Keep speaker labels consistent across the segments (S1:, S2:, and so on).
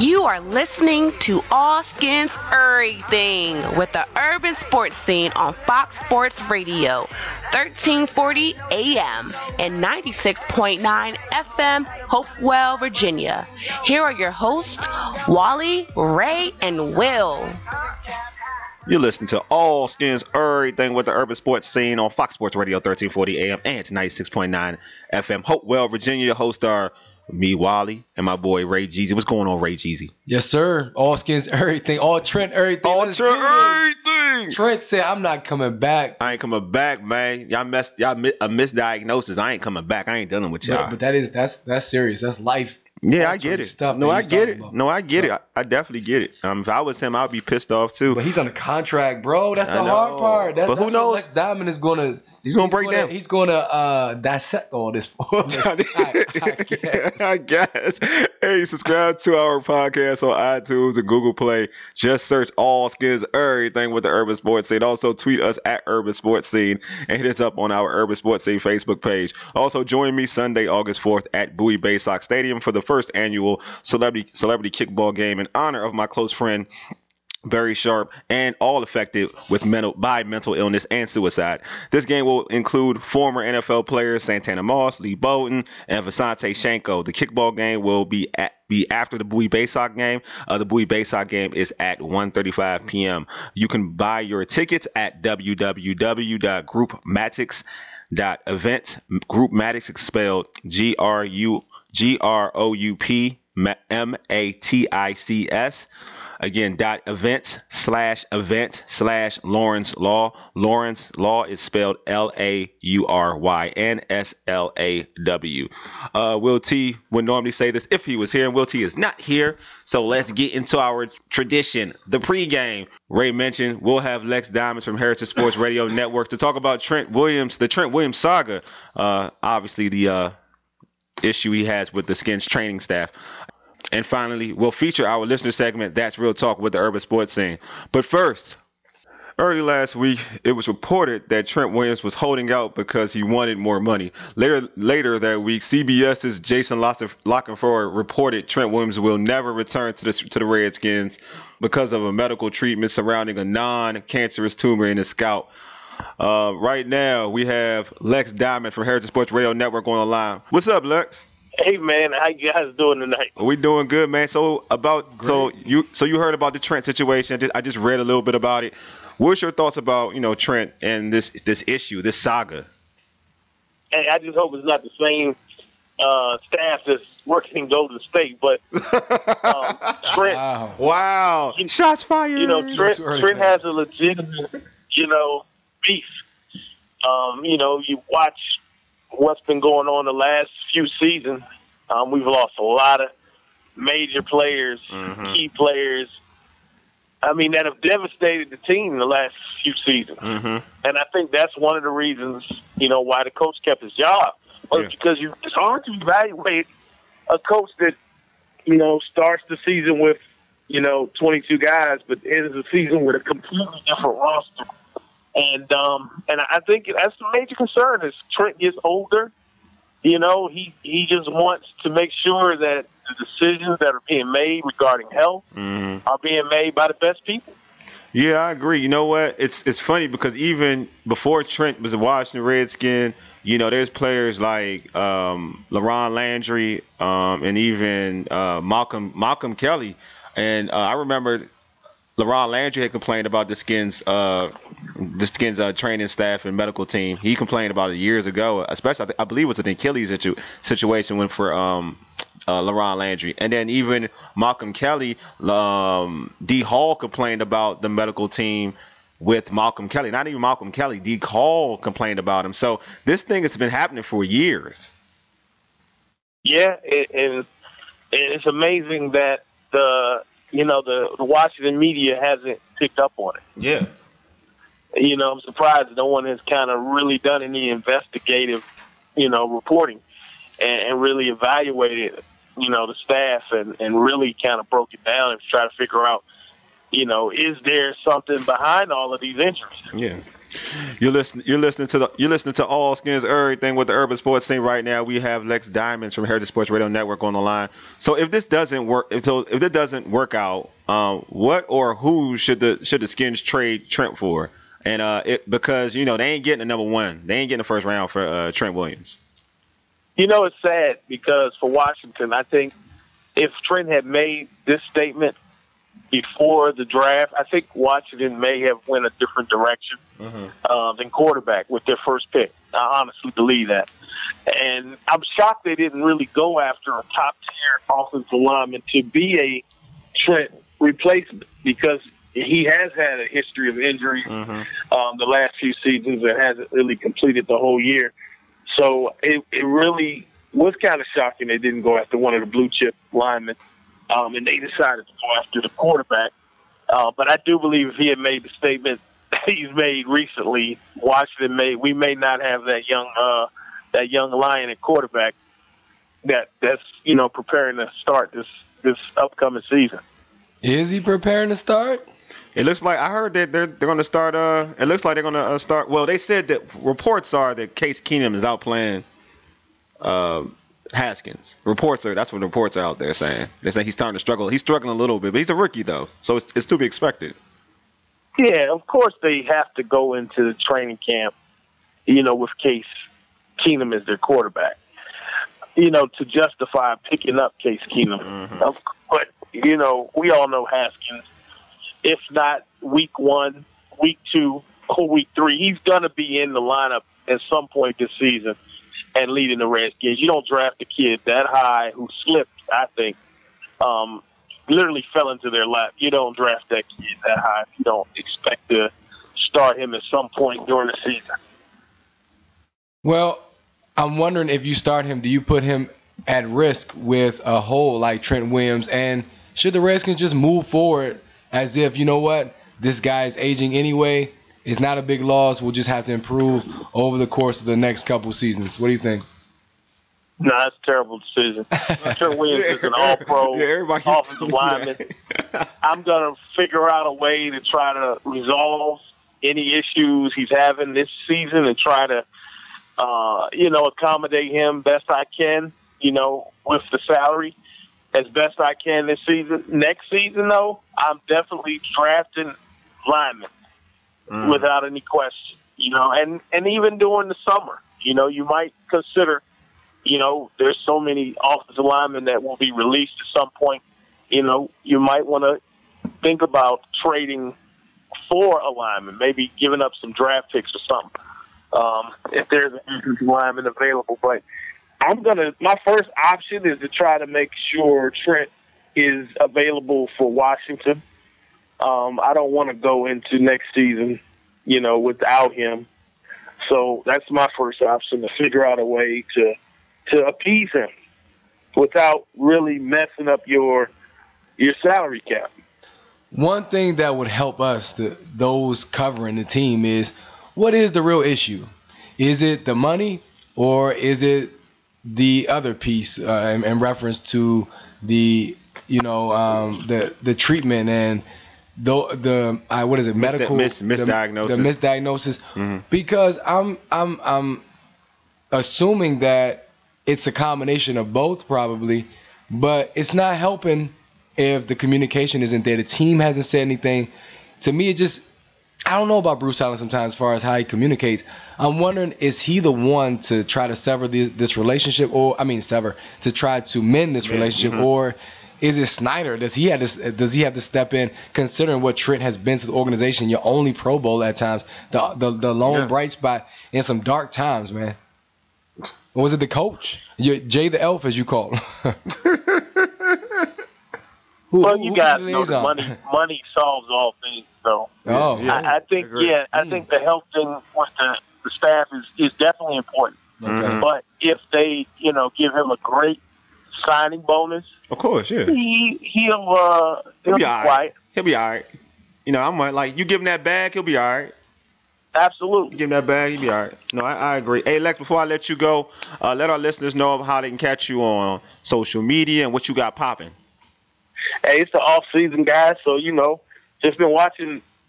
S1: You are listening to All Skins Everything with the urban sports scene on Fox Sports Radio, 1340 AM and 96.9 FM, Hopewell, Virginia. Here are your hosts, Wally, Ray, and Will.
S2: You listen to All Skins Everything with the urban sports scene on Fox Sports Radio, 1340 AM and 96.9 FM, Hopewell, Virginia. Your hosts are me, Wally, and my boy Ray Jeezy. What's going on, Ray Jeezy?
S3: Yes, sir. All Skins Everything. All Trent Everything.
S2: All Trent Everything.
S3: Trent said, "I'm not coming back."
S2: I ain't coming back, man. Y'all a misdiagnosis. I ain't coming back. I ain't dealing with y'all.
S3: But that's serious. That's life.
S2: Yeah, I get it. I get it. I definitely get it. If I was him, I'd be pissed off too.
S3: But he's on a contract, bro. That's the hard part. But who knows? Lex Diamond is gonna.
S2: He's gonna break down.
S3: He's gonna dissect all this for us.
S2: I guess. Hey, subscribe to our podcast on iTunes and Google Play. Just search All Skins Everything with the Urban Sports Scene. Also, tweet us at Urban Sports Scene and hit us up on our Urban Sports Scene Facebook page. Also, join me Sunday, August 4th at Bowie Bay Sox Stadium for the first annual celebrity kickball game in honor of my close friend Barry Sharp, and all affected with mental illness and suicide. This game will include former NFL players Santana Moss, Lee Bowden, and Visante Shanko. The kickball game will be after the Bowie Bay Sox game. The Bowie Bay Sox game is at 1:35 p.m. You can buy your tickets at www.groupmatics.events. Groupmatics is spelled GROUPMATICS. Again, .events/Lawrence Law. Lawrence Law is spelled LAURYNSLAW. Will T would normally say this if he was here, and Will T is not here. So let's get into our tradition, the pregame. Ray mentioned we'll have Lex Diamond from Heritage Sports Radio Network to talk about the Trent Williams saga. Obviously, the issue he has with the Skins training staff. And finally, we'll feature our listener segment, That's Real Talk with the Urban Sports Scene. But first, early last week, it was reported that Trent Williams was holding out because he wanted more money. Later that week, CBS's Jason Lockenford reported Trent Williams will never return to the Redskins because of a medical treatment surrounding a non-cancerous tumor in his scalp. Right now, we have Lex Diamond from Heritage Sports Radio Network on the line. What's up, Lex?
S4: Hey man, how you guys doing tonight?
S2: We doing good, man. So you heard about the Trent situation. I just read a little bit about it. What's your thoughts about Trent and this issue, this saga?
S4: Hey, I just hope it's not the same staff that's working in Golden State, but Trent.
S2: Wow. Shots fired.
S4: Trent has a legitimate, beef. You watch what's been going on the last few seasons. We've lost a lot of major players, key players, that have devastated the team in the last few seasons. And I think that's one of the reasons, why the coach kept his job. Because it's hard to evaluate a coach that, starts the season with, 22 guys, but ends the season with a completely different roster. And I think that's the major concern as Trent gets older. He just wants to make sure that the decisions that are being made regarding health are being made by the best people.
S2: Yeah, I agree. You know what? It's funny because even before Trent was a Washington Redskin, there's players like LaRon Landry and even Malcolm Kelly. And I remember LaRon Landry had complained about the Skins training staff and medical team. He complained about it years ago, especially I believe it was an Achilles situation when for LaRon Landry. And then even Malcolm Kelly, D. Hall complained about the medical team with Malcolm Kelly. Not even Malcolm Kelly, D. Hall complained about him. So this thing has been happening for years.
S4: Yeah, and it's amazing that the Washington media hasn't picked up on it.
S2: Yeah.
S4: I'm surprised no one has kind of really done any investigative, reporting and really evaluated, the staff and really kind of broke it down and try to figure out, is there something behind all of these injuries?
S2: Yeah. You're listening to All Skins Everything with the Urban Sports Team right now. We have Lex Diamonds from Heritage Sports Radio Network on the line. So if this doesn't work, if it doesn't work out, what or who should the Skins trade Trent for? And because they ain't getting the number one, they ain't getting the first round for Trent Williams.
S4: It's sad because for Washington, I think if Trent had made this statement before the draft, I think Washington may have went a different direction than quarterback with their first pick. I honestly believe that. And I'm shocked they didn't really go after a top-tier offensive lineman to be a Trent replacement because he has had a history of injuries the last few seasons and hasn't really completed the whole year. So it really was kind of shocking they didn't go after one of the blue-chip linemen. And they decided to go after the quarterback. But I do believe if he had made the statement he's made recently, we may not have that young lion at quarterback that's preparing to start this upcoming season.
S3: Is he preparing to start?
S2: It looks like I heard that they're going to start. It looks like they're going to start. Well, they said that reports are that Case Keenum is out playing Haskins. That's what the reports are out there saying. They say he's starting to struggle. He's struggling a little bit, but he's a rookie though, so it's to be expected.
S4: Yeah, of course they have to go into the training camp, with Case Keenum as their quarterback, to justify picking up Case Keenum. But we all know Haskins. If not week 1, week 2, or week 3, he's gonna be in the lineup at some point this season and leading the Redskins. You don't draft a kid that high who slipped, I think, literally fell into their lap. You don't draft that kid that high if you don't expect to start him at some point during the season.
S3: Well, I'm wondering if you start him, do you put him at risk with a hole like Trent Williams? And should the Redskins just move forward as if, this guy is aging anyway? It's not a big loss. We'll just have to improve over the course of the next couple seasons. What do you think?
S4: No, that's a terrible decision. Trent Williams is an all-pro offensive lineman. I'm going to figure out a way to try to resolve any issues he's having this season and try to, accommodate him best I can, with the salary as best I can this season. Next season, though, I'm definitely drafting linemen. Without any question, and even during the summer, you might consider, there's so many offensive linemen that will be released at some point. You might want to think about trading for a lineman, maybe giving up some draft picks or something, if there's an offensive lineman available. But my first option is to try to make sure Trent is available for Washington. I don't want to go into next season, without him. So that's my first option, to figure out a way to appease him without really messing up your salary cap.
S3: One thing that would help us, those covering the team, is what is the real issue? Is it the money, or is it the other piece in reference to the the treatment and what is it, medical
S2: misdiagnosis?
S3: The misdiagnosis. Because I'm assuming that it's a combination of both probably, but it's not helping if the communication isn't there. The team hasn't said anything. To me, I don't know about Bruce Allen sometimes as far as how he communicates. I'm wondering, is he the one to try to sever this relationship, to try to mend this relationship, or is it Snyder? Does he have to step in, considering what Trent has been to the organization? Your only Pro Bowl at times, the lone bright spot in some dark times, man. Or was it the coach? Jay the Elf, as you call him?
S4: You guys know that money solves all things. So I think the health thing with the staff is definitely important.
S2: Okay.
S4: But if they give him a great signing bonus,
S2: of course, yeah,
S4: he'll be all right.
S2: He'll be all right. I'm like, you give him that bag, he'll be all right.
S4: Absolutely.
S2: You give him that bag, he'll be all right. No, I agree. Hey, Lex, before I let you go, let our listeners know how they can catch you on social media and what you got popping.
S4: Hey, it's the off season, guys. So just been watching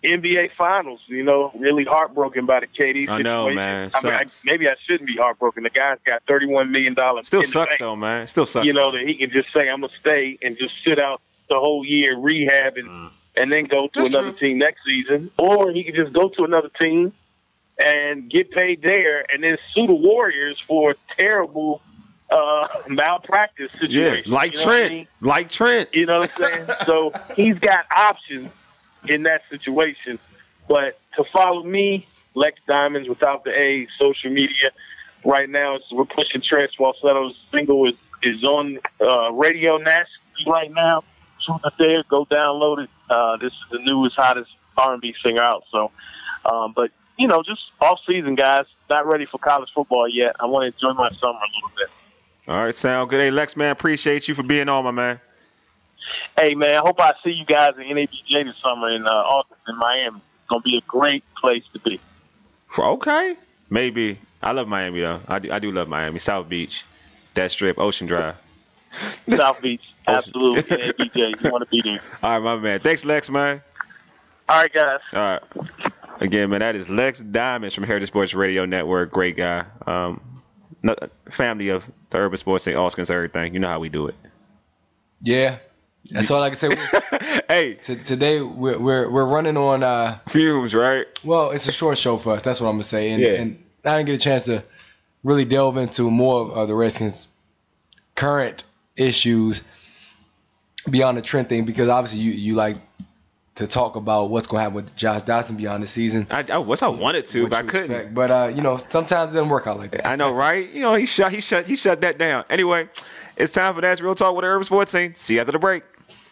S4: NBA Finals, really heartbroken by the KD situation.
S2: I know, man.
S4: Maybe I shouldn't be heartbroken. The guy's got $31 million.
S2: Still sucks, though, man. Still sucks.
S4: That he can just say, I'm going to stay and just sit out the whole year, rehab, and then go to another team next season. Or he could just go to another team and get paid there and then sue the Warriors for a terrible malpractice situation.
S2: Yeah, like Trent.
S4: I mean?
S2: Like Trent.
S4: You know what I'm saying? So he's got options in that situation. But to follow me, Lex Diamonds without the A, social media, right now we're pushing Trent Falsetto's single is on radio nationally right now. Truth or Dare, go download it. This is the newest, hottest R&B singer out. So, but just off season, guys. Not ready for college football yet. I want to enjoy my summer a little bit.
S2: All right, sound good. Hey, Lex, man, appreciate you for being on, my man.
S4: Hey, man, I hope I see you guys at NABJ this summer in August in Miami. It's going to be a great place to be.
S2: Okay. Maybe. I love Miami, though. I do love Miami. South Beach, that strip, Ocean Drive.
S4: South Beach, absolutely. NABJ, you want to be there.
S2: All right, my man. Thanks, Lex, man.
S4: All right, guys.
S2: All right. Again, man, that is Lex Diamonds from Heritage Sports Radio Network. Great guy. Family of the Urban Sports St. Austin's everything. You know how we do it.
S3: Yeah, that's all I can say.
S2: Hey,
S3: today we're running on
S2: fumes, right?
S3: Well, it's a short show for us. That's what I'm gonna say. And I didn't get a chance to really delve into more of the Redskins' current issues beyond the Trent thing, because obviously you like to talk about what's going to happen with Josh Dotson beyond the season.
S2: I wanted to, but I couldn't.
S3: Expect. But sometimes it doesn't work out like that.
S2: I know, right? He shut that down. Anyway, it's time for That's Real Talk with the Urban Sports Scene. See you after the break.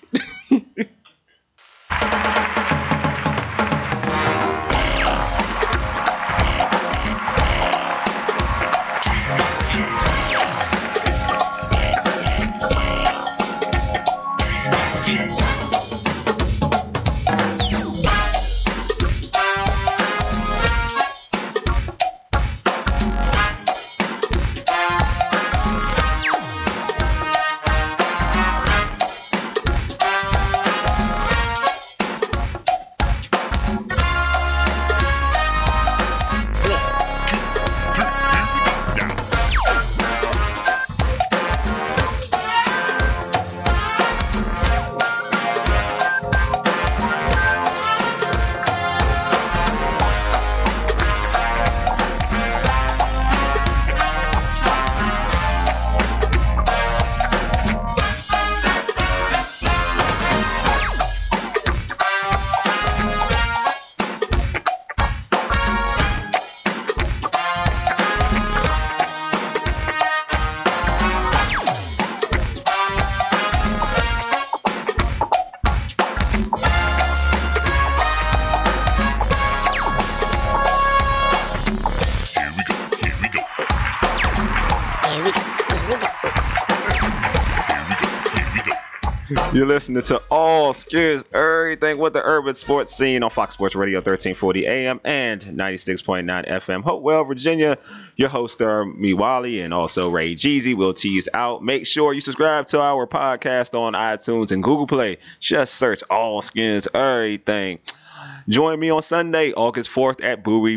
S2: You're listening to All Skills Everything with the Urban Sports Scene on Fox Sports Radio 1340 AM and 96.9 FM. Hopewell, Virginia. Your hosts are me, Wally, and also Ray Jeezy. Will tease out. Make sure you subscribe to our podcast on iTunes and Google Play. Just search All Skills Everything. Join me on Sunday, August 4th at Bowie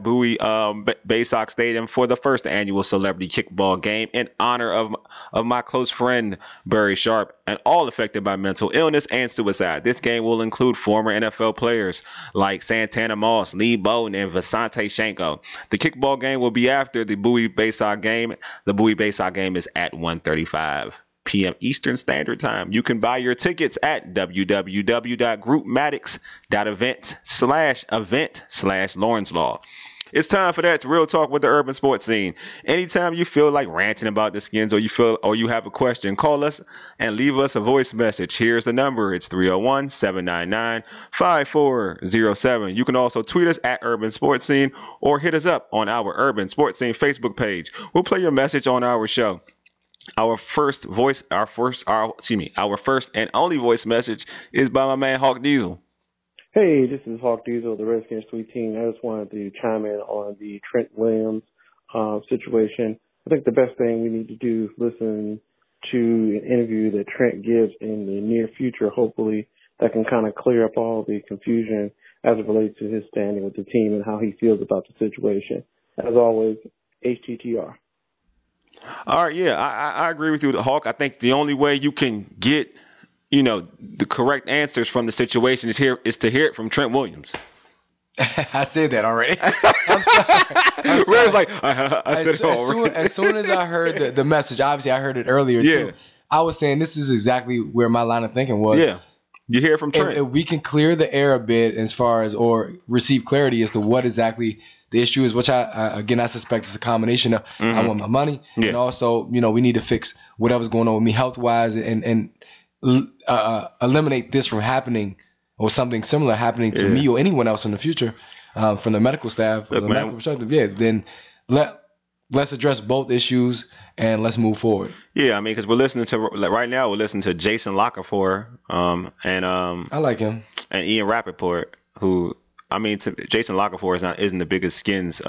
S2: Baysock Stadium for the first annual celebrity kickball game in honor of my close friend Barry Sharp, and all affected by mental illness and suicide. This game will include former NFL players like Santana Moss, Lee Bowden, and Visante Shanko. The kickball game will be after the Bowie Baysock game. The Bowie Baysock game is at 1:35 p.m. Eastern Standard Time. You can buy your tickets at www.groupmatics.event/Lawrence Law. It's time for That's Real Talk with the Urban Sports Scene. Anytime you feel like ranting about the Skins or you have a question, call us and leave us a voice message. Here's the number. It's 301-799-5407. You can also tweet us at Urban Sports Scene or hit us up on our Urban Sports Scene Facebook page. We'll play your message on our show. Our first and only voice message is by my man Hawk Diesel.
S5: Hey, this is Hawk Diesel, the Redskins tweet team. I just wanted to chime in on the Trent Williams situation. I think the best thing we need to do is listen to an interview that Trent gives in the near future, hopefully, that can kind of clear up all the confusion as it relates to his standing with the team and how he feels about the situation. As always, HTTR.
S2: All right, yeah, I agree with you, Hawk. I think the only way you can get, the correct answers from the situation is to hear it from Trent Williams.
S3: I said that already. I'm sorry.
S2: Ray's like, I said it already.
S3: As soon as I heard the message, obviously I heard it earlier too. I was saying this is exactly where my line of thinking was.
S2: Yeah, you hear it from Trent.
S3: If we can clear the air a bit as far as, or receive clarity as to what exactly the issue is, which I suspect is a combination of I want my money, and also, we need to fix whatever's going on with me health-wise and eliminate this from happening or something similar happening to me or anyone else in the future from the medical staff, from the medical perspective. Then let's address both issues and let's move forward. Yeah,
S2: I mean, because we're listening to Jason Lockerfor, and
S3: I like him,
S2: and Ian Rappaport, who. I mean, Jason Lockerfor isn't the biggest Skins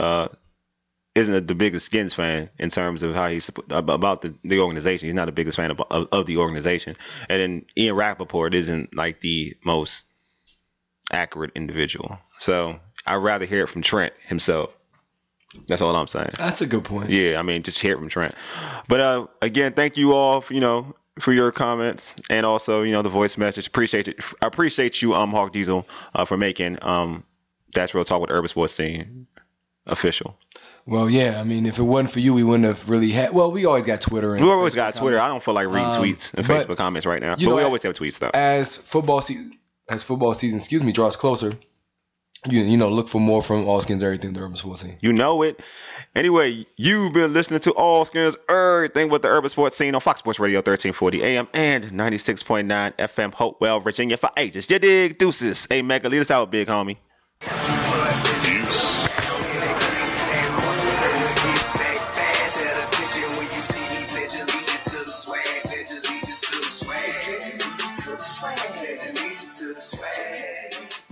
S2: fan in terms of how he's about the organization. He's not the biggest fan of the organization. And then Ian Rappaport isn't like the most accurate individual. So I'd rather hear it from Trent himself. That's all I'm saying.
S3: That's a good point.
S2: Yeah, I mean, just hear it from Trent. But again, thank you all for your comments and also, the voice message. Appreciate it. I appreciate you, Hawk Diesel, for making That's Real Talk with Urban Sports Scene official.
S3: Well, yeah, I mean, if it wasn't for you, we wouldn't have really had. Well, we always got Twitter.
S2: We always got Twitter. Comments. I don't feel like reading tweets and Facebook comments right now. But we always have tweets though.
S3: As football season, draws closer, look for more from All Skins Everything, the Urban Sports Scene.
S2: You know it. Anyway, you've been listening to All Skins Everything with the Urban Sports Scene on Fox Sports Radio 1340 AM and 96.9 FM, Hopewell, Virginia. For ages, you dig? Deuces. Hey, Mega, lead us out, big homie.
S6: To the swag.